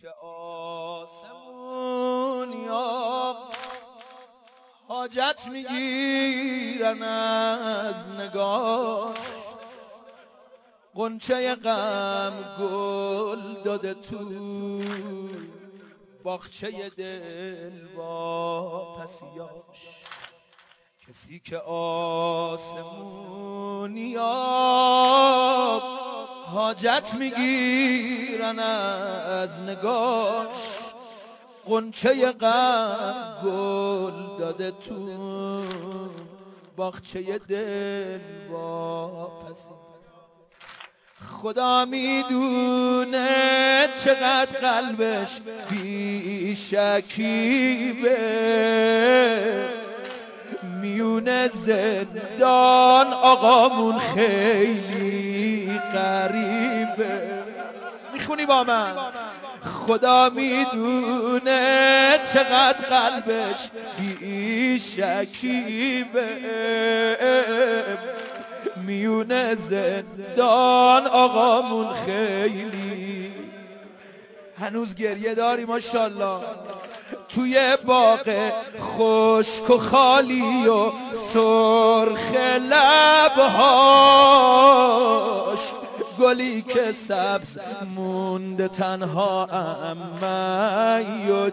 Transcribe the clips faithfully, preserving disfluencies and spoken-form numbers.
که آسمون یا حاجت میگیرن از نگاه، غنچه غم گل داده تو باغچه دل با پسیاش. کسی که آسمونی یا حاجت میگیرن از نگاش، غنچه غم گل داده تو باغچه دل با پسیاش. خدا میدونه چقدر قلبش بی شکیبه، میونه زندان آقامون خیلی غریبه. میخونی با من؟ خدا میدونه چقدر قلبش بی شکیبه، میونه زندان آقامون خیلی. هنوز گریه داری ماشاءالله. توی باغ خشک و خالی و سرخ لبهاش، گلی که سبز مونده تنها امی و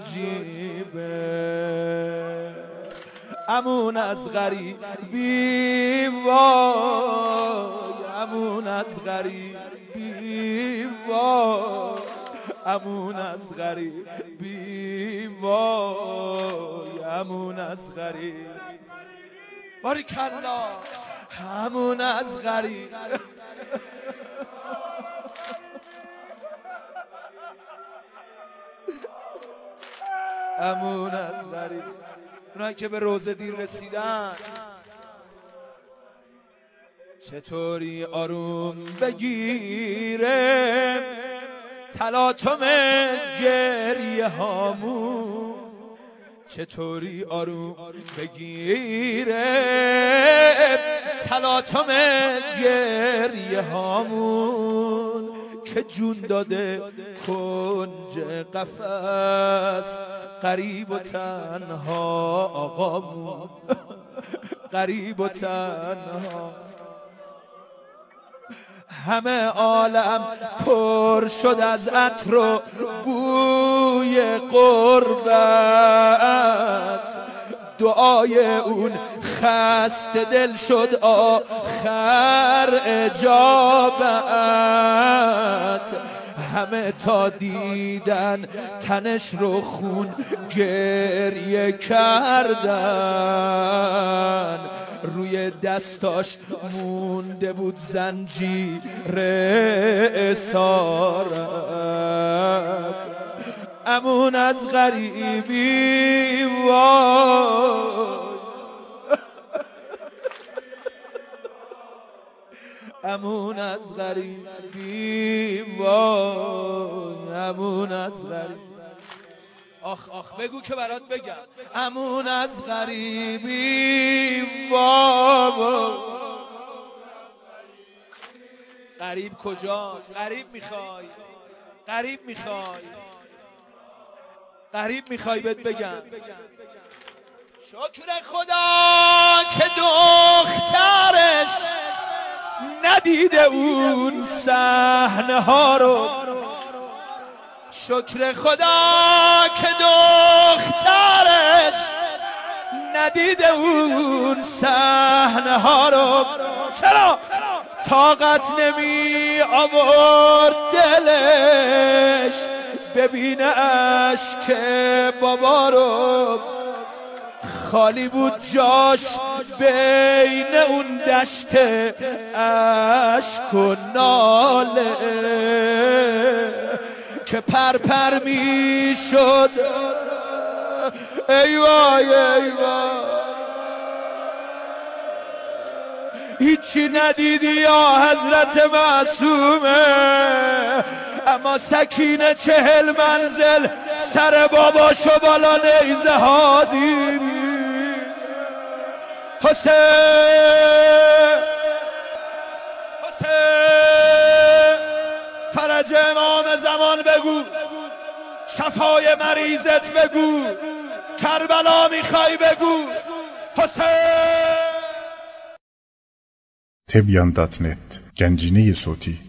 جیبه. امون از غریبی وای، امون از غریبی وای، امون از غریبی وای، امون از غریبی. باریکالله. امون از غریبی. امون از غریبی. اونایی که به روزه دیر رسیدن، چطوری آروم بگیره تلاطم گریه هامون، چطوری آروم بگیره تلاطم گریه هامون، که جون داده کنج قفس غریب و تنها آقامون، غریب و تنها. همه عالم پر شد از عطر و بوی قربت، دعای اون خسته دل شد آخر اجابت. همه تا دیدن تنش رو خون گریه کردن، روی دستاش مونده بود زنجیر اسارت. امون از غریبی وای، امون از غریبی وای، امون از غریبی. آخ آخ بگو که برات بگم. امون از غریبی وای. غریب کجاست؟ غریب میخوای؟ غریب میخوای؟ غریب میخوای بهت بگم. شکر خدا که دخترش ندیده اون صحنه ها رو، شکر خدا که دخترش ندیده اون صحنه ها رو. چرا؟ طاقت نمی آورد دلش ببینه اشک بابا رو، خالی بود جاش بین اون دشت اشک و ناله، که پر پر می شد. ای وای ای وای، هیچی ندیدی یا حضرت معصومه، اما سکینه چهل منزل سر باباشو بالا نیزه ها دیدی. حسین حسین فرج امام زمان بگو، صفای مریضت بگو، کربلا میخوای بگو حسین. تبیان دات نت گنجینه صوتی